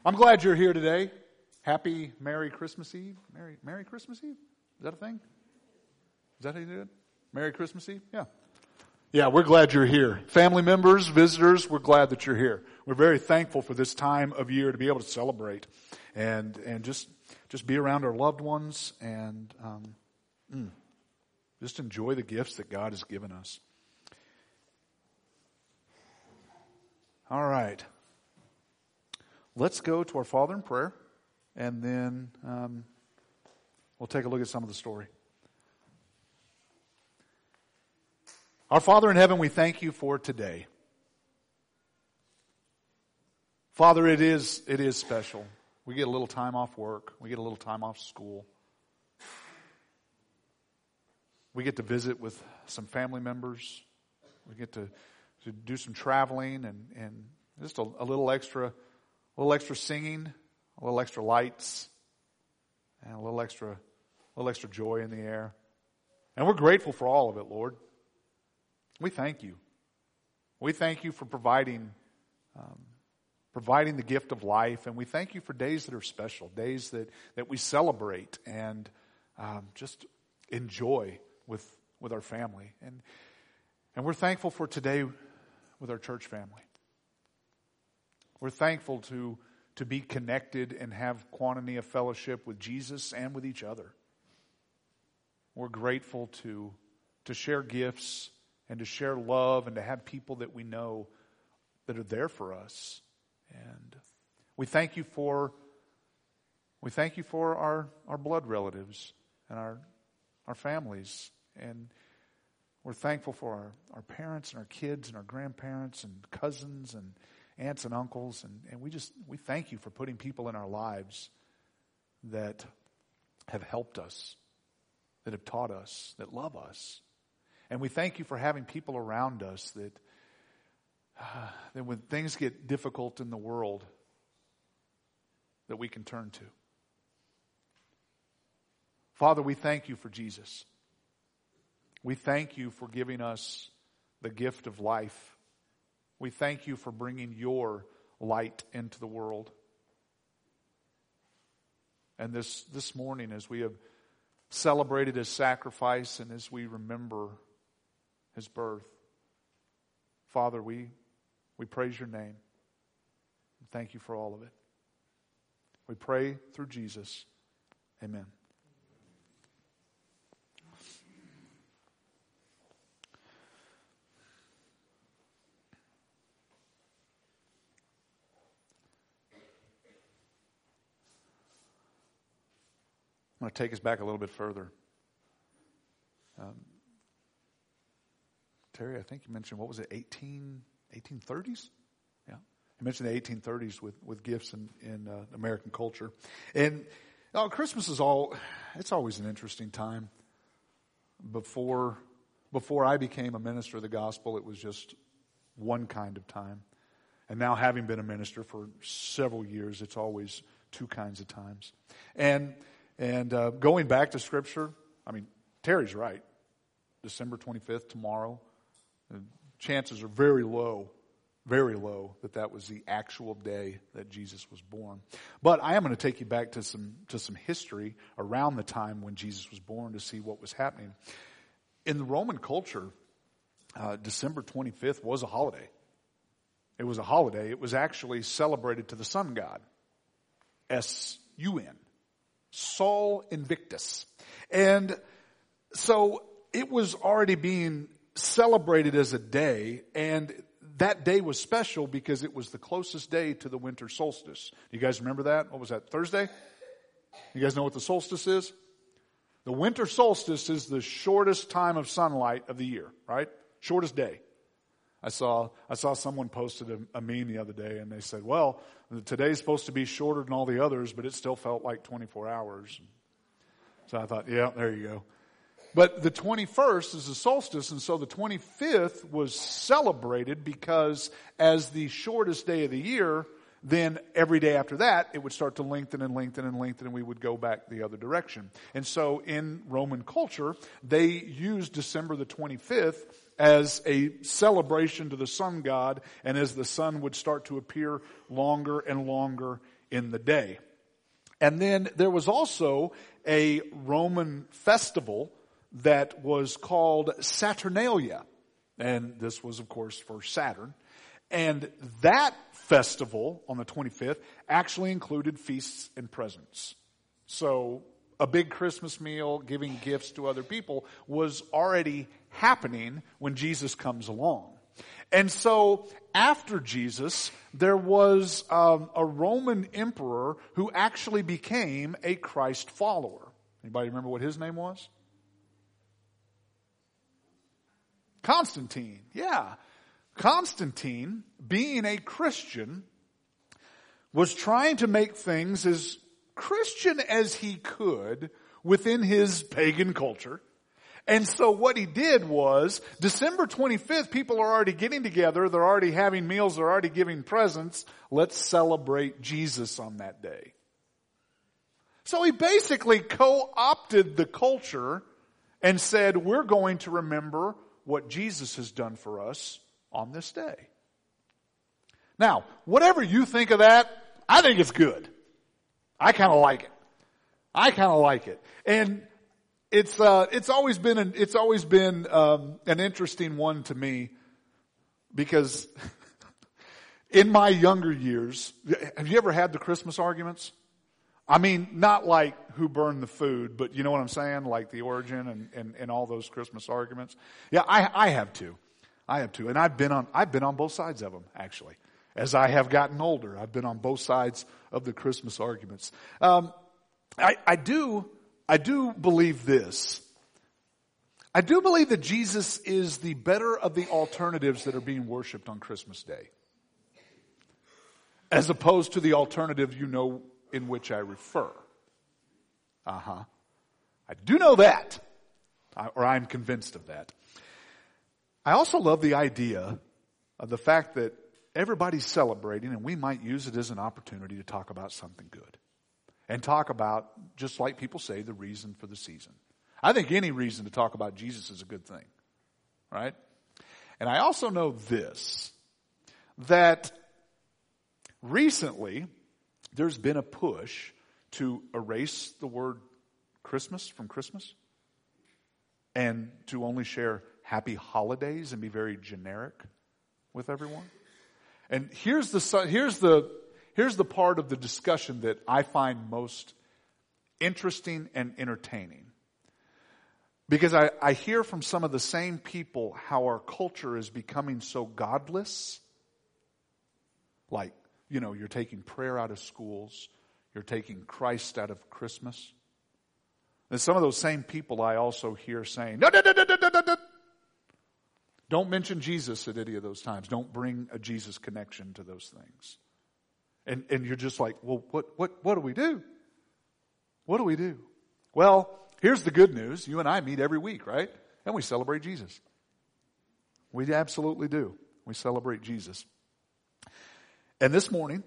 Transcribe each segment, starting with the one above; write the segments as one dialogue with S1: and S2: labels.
S1: I'm glad you're here today. Happy Merry Christmas Eve. Merry Christmas Eve? Is that a thing? Is that how you do it? Merry Christmas Eve? Yeah. Yeah, we're glad you're here. Family members, visitors, we're glad that you're here. We're very thankful for this time of year to be able to celebrate and just be around our loved ones and just enjoy the gifts that God has given us. All right. Let's go to our Father in prayer, and then we'll take a look at some of the story. Our Father in heaven, we thank you for today. Father, it is special. We get a little time off work. We get a little time off school. We get to visit with some family members. We get to do some traveling and just a little extra singing, a little extra lights, and a little extra joy in the air. And we're grateful for all of it, Lord. We thank you. We thank you for providing the gift of life, and we thank you for days that are special, days that we celebrate and just enjoy with our family. And we're thankful for today with our church family. We're thankful to be connected and have quantity of fellowship with Jesus and with each other. We're grateful to share gifts and to share love and to have people that we know that are there for us. And we thank you for our blood relatives and our families. And we're thankful for our parents and our kids and our grandparents and cousins and aunts and uncles. And we thank you for putting people in our lives that have helped us, that have taught us, that love us. And we thank you for having people around us that when things get difficult in the world, that we can turn to. Father, we thank you for Jesus. We thank you for giving us the gift of life. We thank you for bringing your light into the world. And this morning, as we have celebrated his sacrifice and as we remember his birth, Father, we praise your name. Thank you for all of it. We pray through Jesus. Amen. I'm going to take us back a little bit further. Terry, I think you mentioned, what was it, 1830s? Yeah. You mentioned the 1830s with gifts in American culture. And Christmas it's always an interesting time. Before I became a minister of the gospel, it was just one kind of time. And now, having been a minister for several years, it's always two kinds of times. And going back to Scripture, I mean, Terry's right. December 25th, tomorrow. The chances are very low that was the actual day that Jesus was born. But I am going to take you back to some history around the time when Jesus was born to see what was happening. In the Roman culture, December 25th was a holiday. It was a holiday. It was actually celebrated to the sun god, S-U-N. Sol Invictus. And so it was already being celebrated as a day, and that day was special because it was the closest day to the winter solstice. You guys remember that? What was that, Thursday? You guys know what the solstice is? The winter solstice is the shortest time of sunlight of the year, right? Shortest day. I saw someone posted a meme the other day, and they said, well, today's supposed to be shorter than all the others, but it still felt like 24 hours. So I thought, yeah, there you go. But the 21st is the solstice, and so the 25th was celebrated because as the shortest day of the year, then every day after that, it would start to lengthen and lengthen and lengthen, and we would go back the other direction. And so in Roman culture, they used December the 25th as a celebration to the sun god, and as the sun would start to appear longer and longer in the day. And then there was also a Roman festival that was called Saturnalia. And this was, of course, for Saturn. And that festival on the 25th actually included feasts and presents. So a big Christmas meal, giving gifts to other people, was already happening when Jesus comes along. And so after Jesus, there was a Roman emperor who actually became a Christ follower. Anybody remember what his name was? Constantine. Yeah. Constantine, being a Christian, was trying to make things as Christian as he could within his pagan culture. And so what he did was, December 25th, people are already getting together, they're already having meals, they're already giving presents. Let's celebrate Jesus on that day. So he basically co-opted the culture and said, we're going to remember what Jesus has done for us on this day. Now, whatever you think of that, I think it's good. I kind of like it. And it's always been an interesting one to me, because in my younger years, have you ever had the Christmas arguments? I mean, not like who burned the food, but you know what I'm saying? Like the origin and all those Christmas arguments. Yeah, I have too. And I've been on both sides of them, actually. As I have gotten older, I've been on both sides of the Christmas arguments. I do believe this. I do believe that Jesus is the better of the alternatives that are being worshiped on Christmas Day, as opposed to the alternative in which I refer. I do know that, or I'm convinced of that. I also love the idea of the fact that everybody's celebrating, and we might use it as an opportunity to talk about something good. And talk about, just like people say, the reason for the season. I think any reason to talk about Jesus is a good thing. Right? And I also know this, that recently there's been a push to erase the word Christmas from Christmas and to only share happy holidays and be very generic with everyone. And here's the part of the discussion that I find most interesting and entertaining. Because I hear from some of the same people how our culture is becoming so godless. Like, you're taking prayer out of schools. You're taking Christ out of Christmas. And some of those same people I also hear saying, no. Don't mention Jesus at any of those times. Don't bring a Jesus connection to those things. And you're just like, well, what do we do? What do we do? Well, here's the good news. You and I meet every week, right? And we celebrate Jesus. We absolutely do. We celebrate Jesus. And this morning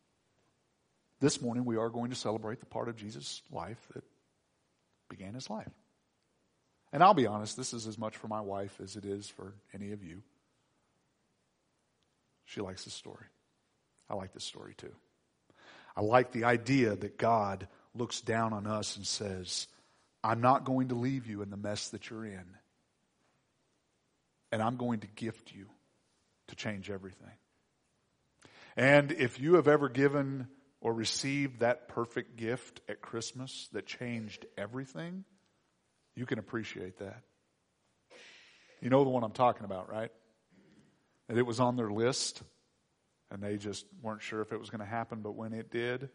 S1: we are going to celebrate the part of Jesus' life that began his life. And I'll be honest, this is as much for my wife as it is for any of you. She likes this story. I like this story too. I like the idea that God looks down on us and says, I'm not going to leave you in the mess that you're in. And I'm going to gift you to change everything. And if you have ever given or received that perfect gift at Christmas that changed everything, you can appreciate that. You know the one I'm talking about, right? And it was on their list, and they just weren't sure if it was going to happen, but when it did,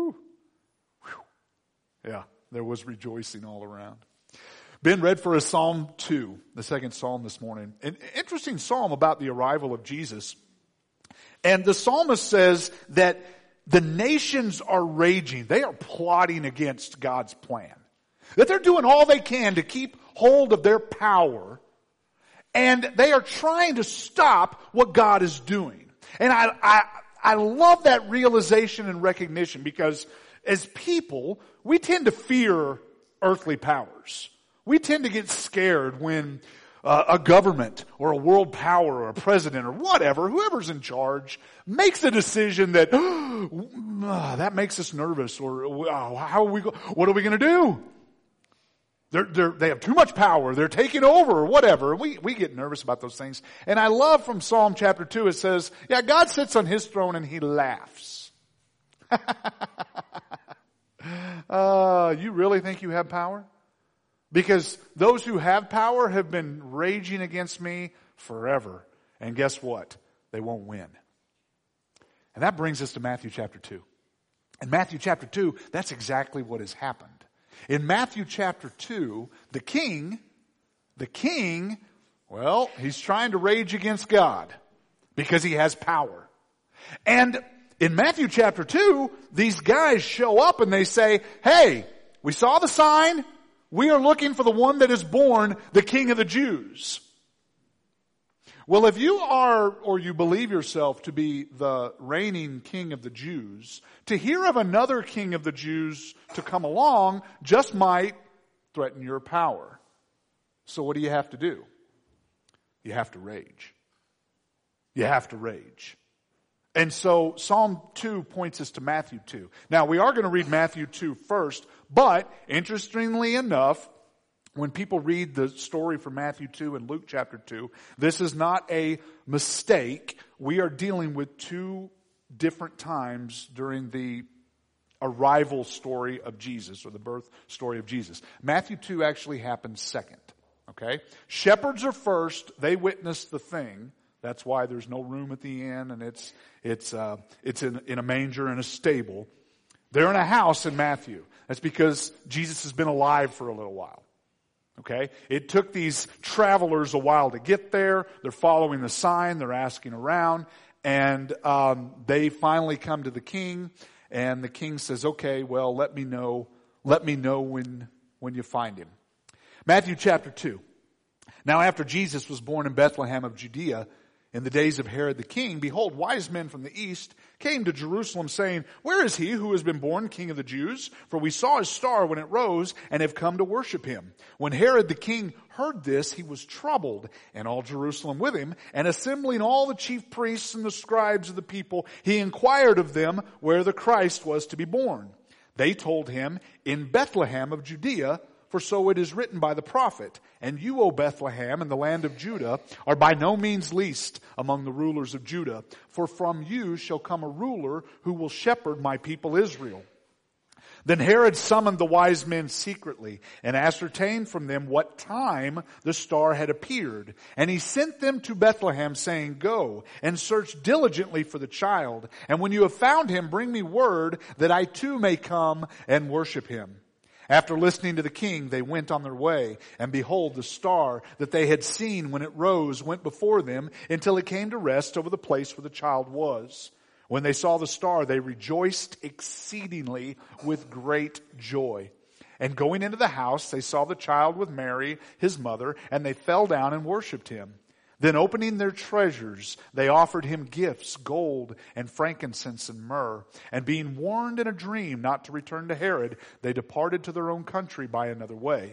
S1: yeah, there was rejoicing all around. Ben read for us Psalm 2, the second psalm this morning. An interesting psalm about the arrival of Jesus. And the psalmist says that the nations are raging. They are plotting against God's plan. That they're doing all they can to keep hold of their power. And they are trying to stop what God is doing. And I love that realization and recognition, because as people, we tend to fear earthly powers. We tend to get scared when a government or a world power or a president or whatever, whoever's in charge, makes a decision that that makes us nervous, or what are we going to do? They have too much power. They're taking over or whatever. We get nervous about those things. And I love from Psalm chapter 2, it says, yeah, God sits on his throne and he laughs. You really think you have power? Because those who have power have been raging against me forever. And guess what? They won't win. And that brings us to Matthew chapter 2. In Matthew chapter 2, that's exactly what has happened. In Matthew chapter 2, the king, well, he's trying to rage against God because he has power. And in Matthew chapter 2, these guys show up and they say, hey, we saw the sign. We are looking for the one that is born, the King of the Jews. Well, if you are, or you believe yourself to be the reigning King of the Jews, to hear of another King of the Jews to come along just might threaten your power. So what do you have to do? You have to rage. You have to rage. And so Psalm 2 points us to Matthew 2. Now, we are going to read Matthew 2 first, but interestingly enough, when people read the story from Matthew 2 and Luke chapter 2, this is not a mistake. We are dealing with two different times during the arrival story of Jesus, or the birth story of Jesus. Matthew 2 actually happens second. Okay? Shepherds are first. They witness the thing. That's why there's no room at the inn, and it's in a manger in a stable. They're in a house in Matthew. That's because Jesus has been alive for a little while. Okay? It took these travelers a while to get there. They're following the sign. They're asking around. And they finally come to the king. And the king says, okay, well, let me know when you find him. Matthew chapter 2. Now after Jesus was born in Bethlehem of Judea, in the days of Herod the king, behold, wise men from the east came to Jerusalem, saying, where is he who has been born King of the Jews? For we saw his star when it rose, and have come to worship him. When Herod the king heard this, he was troubled, and all Jerusalem with him. And assembling all the chief priests and the scribes of the people, he inquired of them where the Christ was to be born. They told him, in Bethlehem of Judea, for so it is written by the prophet, and you, O Bethlehem, in the land of Judah, are by no means least among the rulers of Judah, for from you shall come a ruler who will shepherd my people Israel. Then Herod summoned the wise men secretly, and ascertained from them what time the star had appeared. And he sent them to Bethlehem, saying, go and search diligently for the child, and when you have found him, bring me word that I too may come and worship him. After listening to the king, they went on their way, and behold, the star that they had seen when it rose went before them until it came to rest over the place where the child was. When they saw the star, they rejoiced exceedingly with great joy. And going into the house, they saw the child with Mary, his mother, and they fell down and worshipped him. Then opening their treasures, they offered him gifts, gold and frankincense and myrrh. And being warned in a dream not to return to Herod, they departed to their own country by another way.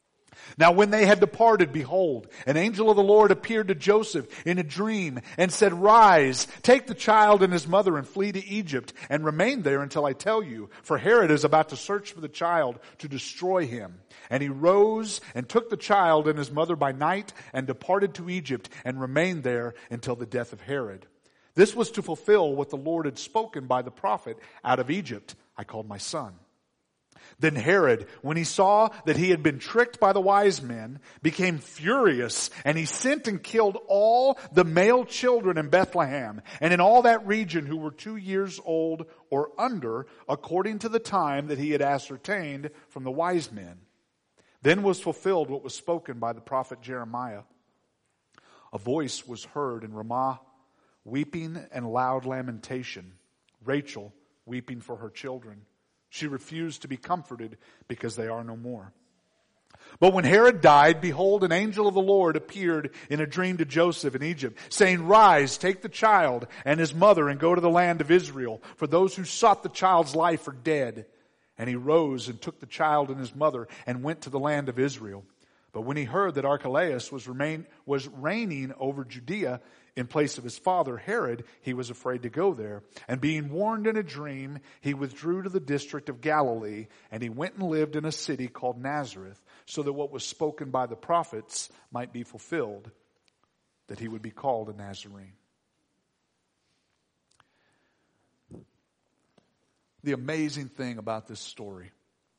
S1: Now when they had departed, behold, an angel of the Lord appeared to Joseph in a dream and said, rise, take the child and his mother and flee to Egypt and remain there until I tell you. For Herod is about to search for the child to destroy him. And he rose and took the child and his mother by night and departed to Egypt and remained there until the death of Herod. This was to fulfill what the Lord had spoken by the prophet, out of Egypt I called my son. Then Herod, when he saw that he had been tricked by the wise men, became furious, and he sent and killed all the male children in Bethlehem and in all that region who were 2 years old or under, according to the time that he had ascertained from the wise men. Then was fulfilled what was spoken by the prophet Jeremiah. A voice was heard in Ramah, weeping and loud lamentation, Rachel weeping for her children. She refused to be comforted because they are no more. But when Herod died, behold, an angel of the Lord appeared in a dream to Joseph in Egypt, saying, rise, take the child and his mother and go to the land of Israel, for those who sought the child's life are dead. And he rose and took the child and his mother and went to the land of Israel. But when he heard that Archelaus was reigning over Judea in place of his father Herod, he was afraid to go there. And being warned in a dream, he withdrew to the district of Galilee, and he went and lived in a city called Nazareth, so that what was spoken by the prophets might be fulfilled, that he would be called a Nazarene. The amazing thing about this story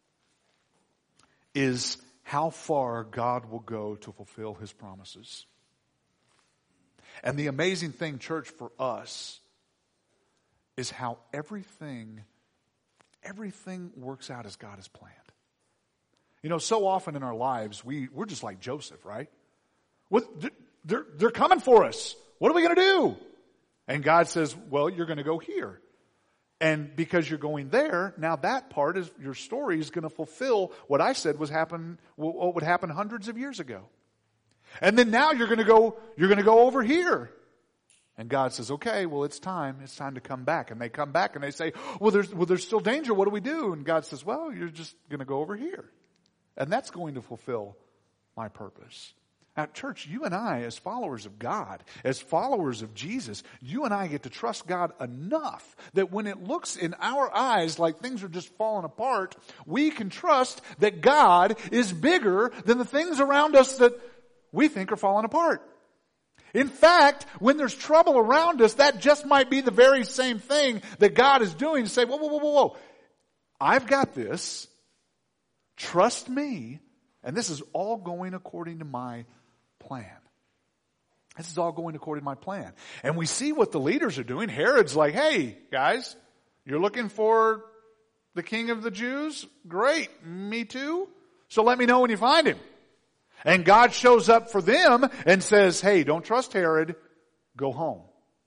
S1: is how far God will go to fulfill His promises. And the amazing thing, church, for us is how everything works out as God has planned. You know, so often in our lives, we're just like Joseph, right? They're coming for us. What are we going to do? And God says, well, you're going to go here. And because you're going there, now that part of your story is going to fulfill what I said what would happen hundreds of years ago. And then now you're going to go over here. And God says, okay, well, it's time to come back. And they come back and they say, well, there's still danger. What do we do? And God says, well, you're just going to go over here. And that's going to fulfill my purpose. Now, church, you and I, as followers of God, as followers of Jesus, you and I get to trust God enough that when it looks in our eyes like things are just falling apart, we can trust that God is bigger than the things around us that we think are falling apart. In fact, when there's trouble around us, that just might be the very same thing that God is doing to say, whoa. I've got this. Trust me. And this is all going according to my plan. This is all going according to my plan. And we see what the leaders are doing. Herod's like, hey, guys, you're looking for the king of the Jews? Great. Me too. So let me know when you find him. And God shows up for them and says, hey, don't trust Herod. Go home.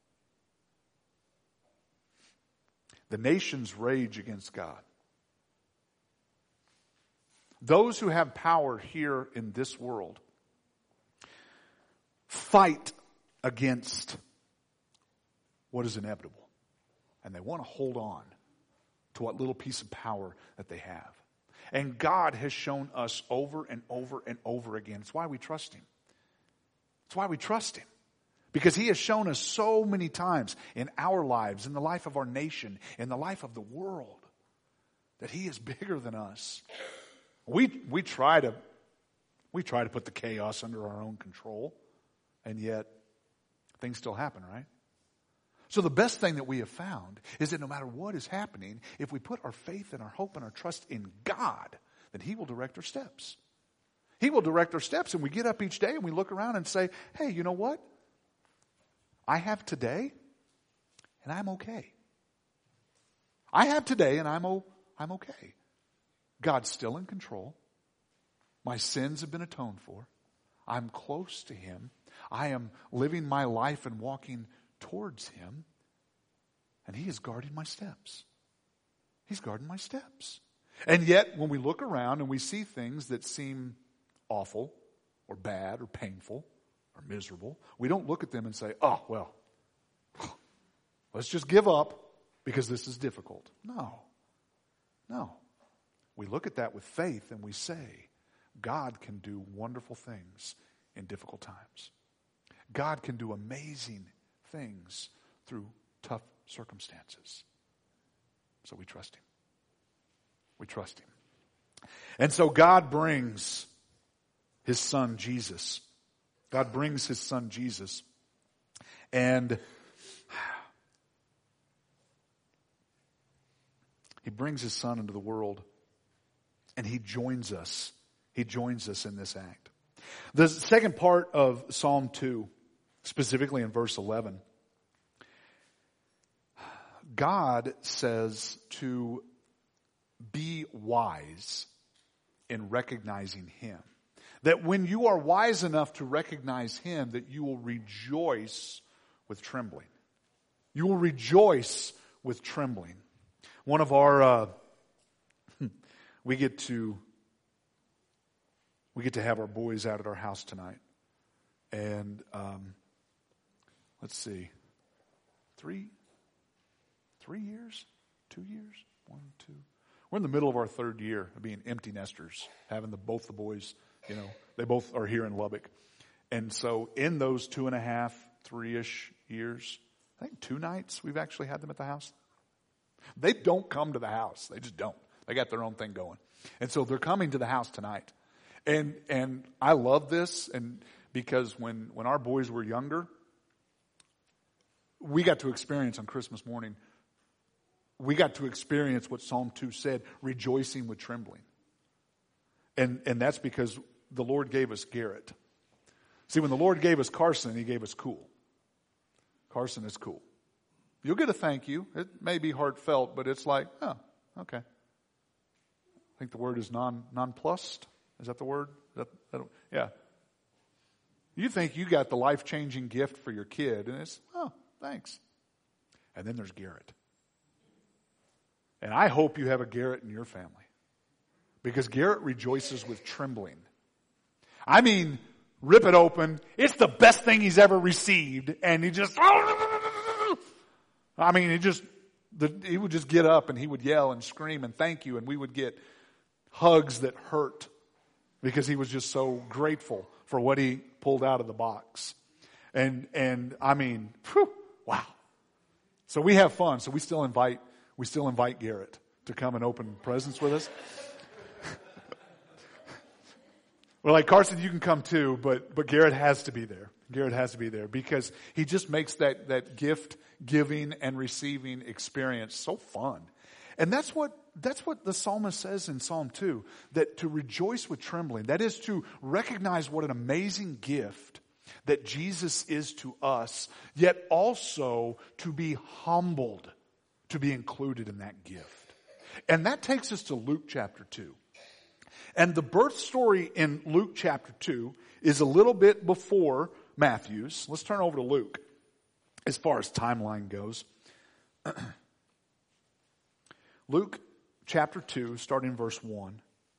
S1: The nations rage against God. Those who have power here in this world fight against what is inevitable. And they want to hold on to what little piece of power that they have. And God has shown us over and over and over again. It's why we trust Him. It's why we trust Him. Because He has shown us so many times in our lives, in the life of our nation, in the life of the world, that He is bigger than us. We try to put the chaos under our own control, and yet things still happen, right? So the best thing that we have found is that no matter what is happening, if we put our faith and our hope and our trust in God, then He will direct our steps. He will direct our steps, and we get up each day and we look around and say, hey, you know what? I have today, and I'm okay. I have today, and I'm okay. God's still in control. My sins have been atoned for. I'm close to Him. I am living my life and walking towards Him. And He is guarding my steps. He's guarding my steps. And yet, when we look around and we see things that seem awful or bad or painful or miserable, we don't look at them and say, oh, well, let's just give up because this is difficult. No. We look at that with faith and we say, God can do wonderful things in difficult times. God can do amazing things through tough circumstances. So we trust Him. We trust Him. And so God brings His Son Jesus. God brings His Son Jesus. And He brings His Son into the world. And He joins us. He joins us in this act. The second part of Psalm 2, specifically in verse 11, God says to be wise in recognizing Him. That when you are wise enough to recognize Him, that you will rejoice with trembling. You will rejoice with trembling. One of our, we get to have our boys out at our house tonight. And let's see, 3 years? 2 years? 1, 2. We're in the middle of our third year of being empty nesters, having both the boys They both are here in Lubbock. And so in those 2.5, 3-ish years, I think 2 nights we've actually had them at the house. They don't come to the house. They just don't. They got their own thing going. And so they're coming to the house tonight. And I love this, and because when our boys were younger, we got to experience on Christmas morning, we got to experience what Psalm 2 said, rejoicing with trembling. And that's because the Lord gave us Garrett. See, when the Lord gave us Carson, He gave us Cool. Carson is cool. You'll get a thank you. It may be heartfelt, but it's like, oh, okay. I think the word is nonplussed. Is that the word? Yeah. You think you got the life-changing gift for your kid, and it's, oh, thanks. And then there's Garrett. And I hope you have a Garrett in your family. Because Garrett rejoices with trembling. I mean, rip it open. It's the best thing he's ever received. And he just, he would just get up and he would yell and scream and thank you. And we would get hugs that hurt because he was just so grateful for what he pulled out of the box. And I mean, wow. So we have fun. So we still invite Garrett to come and open presents with us. We're like, Carson, you can come too, but Garrett has to be there. Garrett has to be there because he just makes that gift giving and receiving experience so fun. And that's what the psalmist says in Psalm 2, that to rejoice with trembling, that is to recognize what an amazing gift that Jesus is to us, yet also to be humbled to be included in that gift. And that takes us to Luke chapter 2. And the birth story in Luke chapter 2 is a little bit before Matthew's. Let's turn over to Luke as far as timeline goes. Luke chapter 2, starting in verse 1.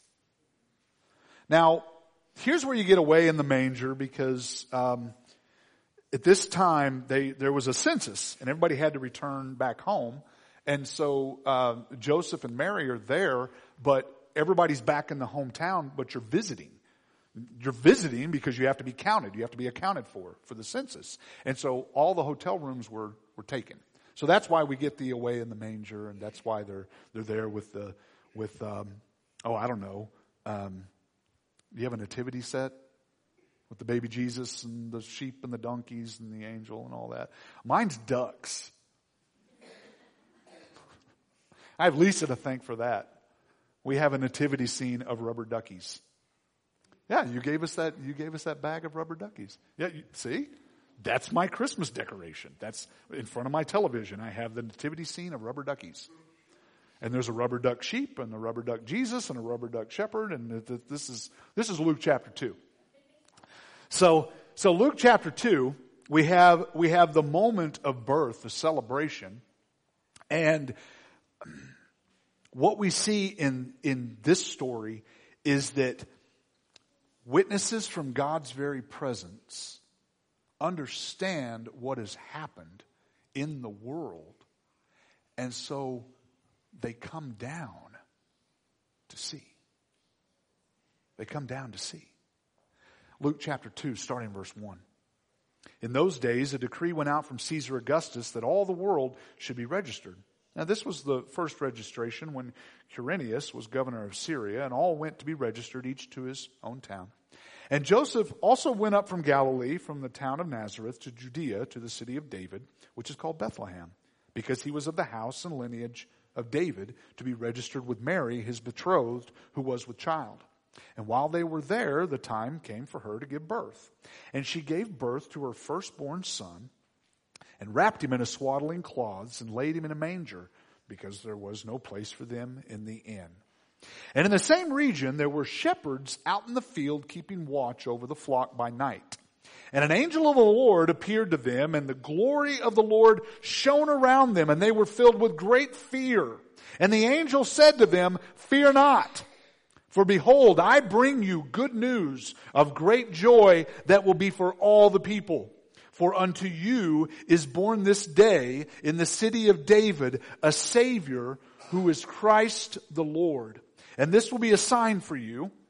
S1: Now, here's where you get away in the manger because at this time there was a census and everybody had to return back home. And so Joseph and Mary are there, but everybody's back in the hometown, but you're visiting. You're visiting because you have to be counted. You have to be accounted for the census. And so all the hotel rooms were taken. So that's why we get the away in the manger, and that's why they're there with do you have a nativity set with the baby Jesus and the sheep and the donkeys and the angel and all that? Mine's ducks. I have Lisa to thank for that. We have a nativity scene of rubber duckies. Yeah, you gave us that bag of rubber duckies. Yeah, see? That's my Christmas decoration. That's in front of my television. I have the nativity scene of rubber duckies. And there's a rubber duck sheep and a rubber duck Jesus and a rubber duck shepherd. And this is Luke chapter 2. So Luke chapter 2, we have the moment of birth, the celebration. And what we see in this story is that witnesses from God's very presence understand what has happened in the world. And so they come down to see. They come down to see. Luke chapter 2, starting verse 1. In those days, a decree went out from Caesar Augustus that all the world should be registered. Now, this was the first registration when Quirinius was governor of Syria, and all went to be registered, each to his own town. And Joseph also went up from Galilee, from the town of Nazareth to Judea, to the city of David, which is called Bethlehem, because he was of the house and lineage of David, to be registered with Mary, his betrothed, who was with child. And while they were there, the time came for her to give birth. And she gave birth to her firstborn son, and wrapped him in a swaddling cloths, and laid him in a manger, because there was no place for them in the inn. And in the same region there were shepherds out in the field, keeping watch over the flock by night. And an angel of the Lord appeared to them, and the glory of the Lord shone around them, and they were filled with great fear. And the angel said to them, "Fear not, for behold, I bring you good news of great joy that will be for all the people. For unto you is born this day in the city of David a Savior, who is Christ the Lord. And this will be a sign for you.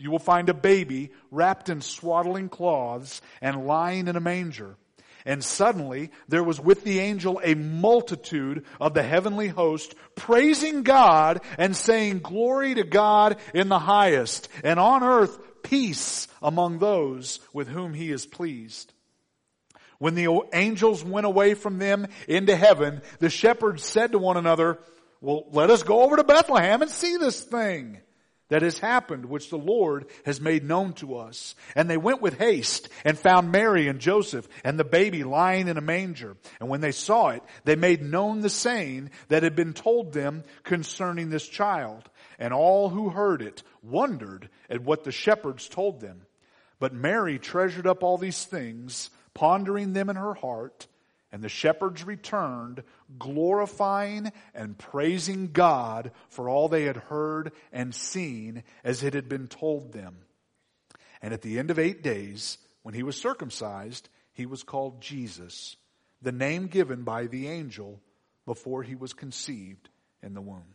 S1: you will find a baby wrapped in swaddling cloths and lying in a manger." And suddenly there was with the angel a multitude of the heavenly host, praising God and saying, "Glory to God in the highest, and on earth peace among those with whom He is pleased." When the angels went away from them into heaven, the shepherds said to one another, "Well, let us go over to Bethlehem and see this thing that has happened, which the Lord has made known to us." And they went with haste and found Mary and Joseph and the baby lying in a manger. And when they saw it, they made known the saying that had been told them concerning this child. And all who heard it wondered at what the shepherds told them. But Mary treasured up all these things, pondering them in her heart. And the shepherds returned, glorifying and praising God for all they had heard and seen as it had been told them. And at the end of 8 days, when he was circumcised, he was called Jesus, the name given by the angel before he was conceived in the womb.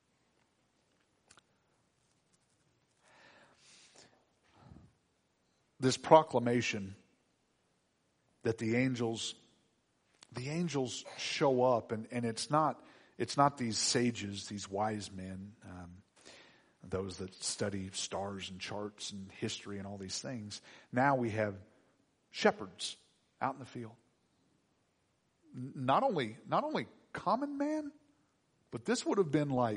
S1: This proclamation that the angels show up, and it's not these sages, these wise men, those that study stars and charts and history and all these things. Now we have shepherds out in the field. Not only common man, but this would have been like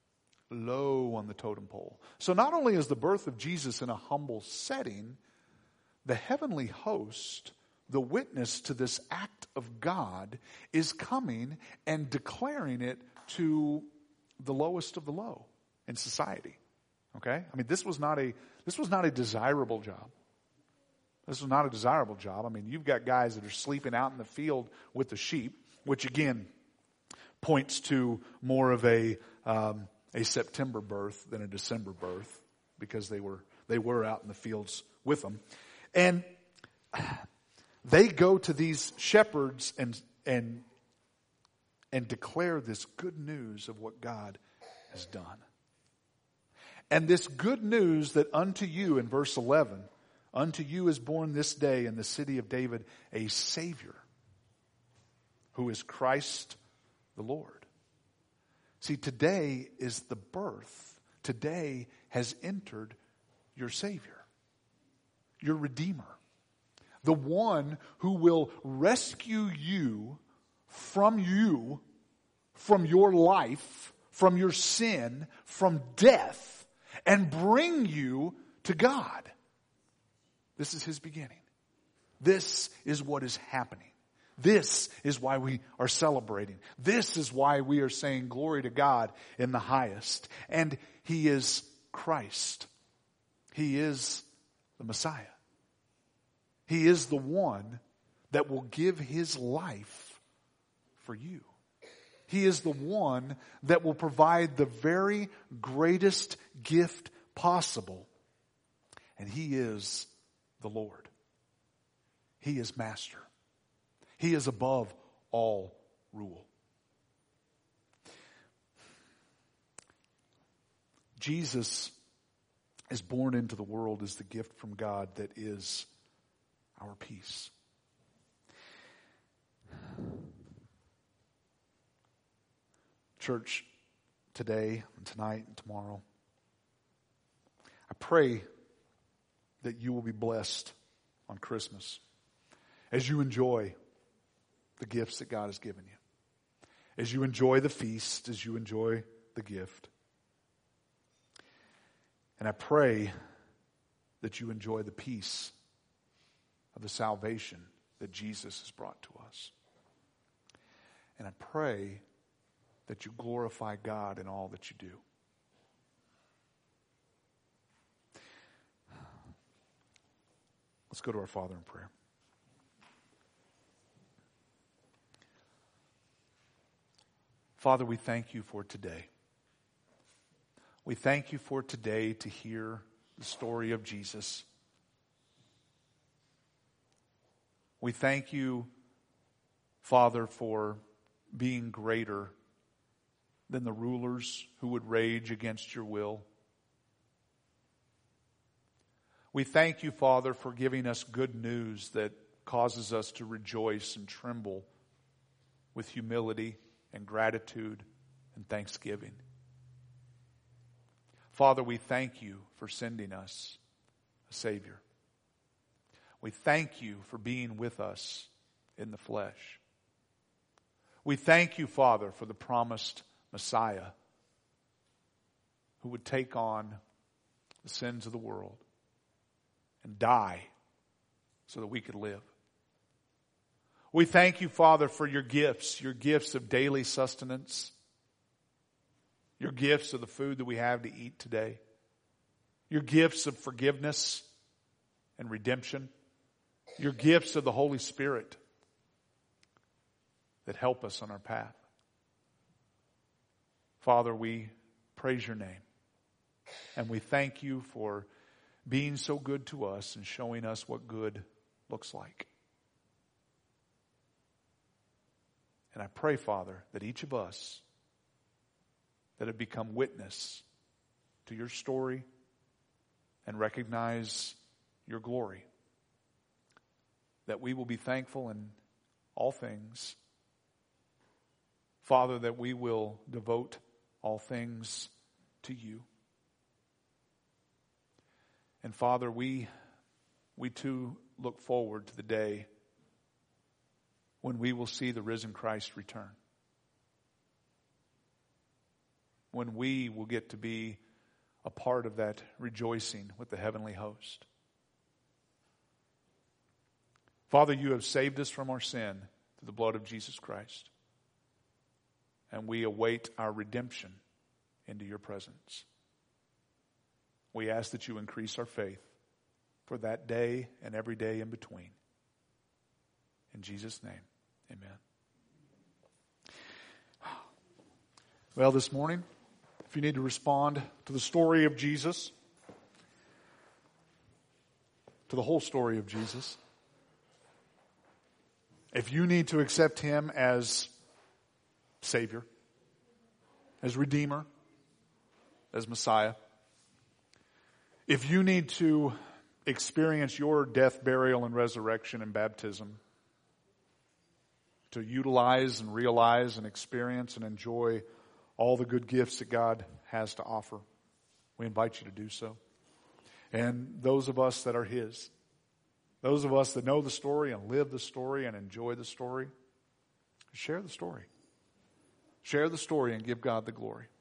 S1: low on the totem pole. So not only is the birth of Jesus in a humble setting, the heavenly host, the witness to this act of God, is coming and declaring it to the lowest of the low in society. Okay? I mean, this was not a desirable job. This was not a desirable job. I mean, you've got guys that are sleeping out in the field with the sheep, which again points to more of a September birth than a December birth, because they were out in the fields with them. And they go to these shepherds and declare this good news of what God has done. And this good news that unto you, in verse 11, unto you is born this day in the city of David a Savior, who is Christ the Lord. See, today is the birth. Today has entered your Savior, your Redeemer. The one who will rescue you, from your life, from your sin, from death, and bring you to God. This is His beginning. This is what is happening. This is why we are celebrating. This is why we are saying glory to God in the highest. And He is Christ. He is the Messiah. He is the one that will give His life for you. He is the one that will provide the very greatest gift possible. And He is the Lord. He is Master. He is above all rule. Jesus is born into the world as the gift from God that is our peace. Church, today and tonight and tomorrow, I pray that you will be blessed on Christmas as you enjoy the gifts that God has given you, as you enjoy the feast, as you enjoy the gift. And I pray that you enjoy the peace of the salvation that Jesus has brought to us. And I pray that you glorify God in all that you do. Let's go to our Father in prayer. Father, we thank you for today. We thank you for today to hear the story of Jesus. We thank you, Father, for being greater than the rulers who would rage against your will. We thank you, Father, for giving us good news that causes us to rejoice and tremble with humility and gratitude and thanksgiving. Father, we thank you for sending us a Savior. We thank you for being with us in the flesh. We thank you, Father, for the promised Messiah who would take on the sins of the world and die so that we could live. We thank you, Father, for your gifts of daily sustenance, your gifts of the food that we have to eat today, your gifts of forgiveness and redemption, your gifts of the Holy Spirit that help us on our path. Father, we praise your name, and we thank you for being so good to us and showing us what good looks like. And I pray, Father, that each of us that have become witness to your story and recognize your glory, that we will be thankful in all things. Father, that we will devote all things to you. And Father, we too look forward to the day when we will see the risen Christ return. When we will get to be a part of that rejoicing with the heavenly host. Father, you have saved us from our sin through the blood of Jesus Christ. And we await our redemption into your presence. We ask that you increase our faith for that day and every day in between. In Jesus' name, amen. Well, this morning, if you need to respond to the story of Jesus, to the whole story of Jesus, if you need to accept him as Savior, as Redeemer, as Messiah, if you need to experience your death, burial, and resurrection and baptism, to utilize and realize and experience and enjoy all the good gifts that God has to offer, we invite you to do so. And those of us that are his, those of us that know the story and live the story and enjoy the story, share the story. Share the story and give God the glory.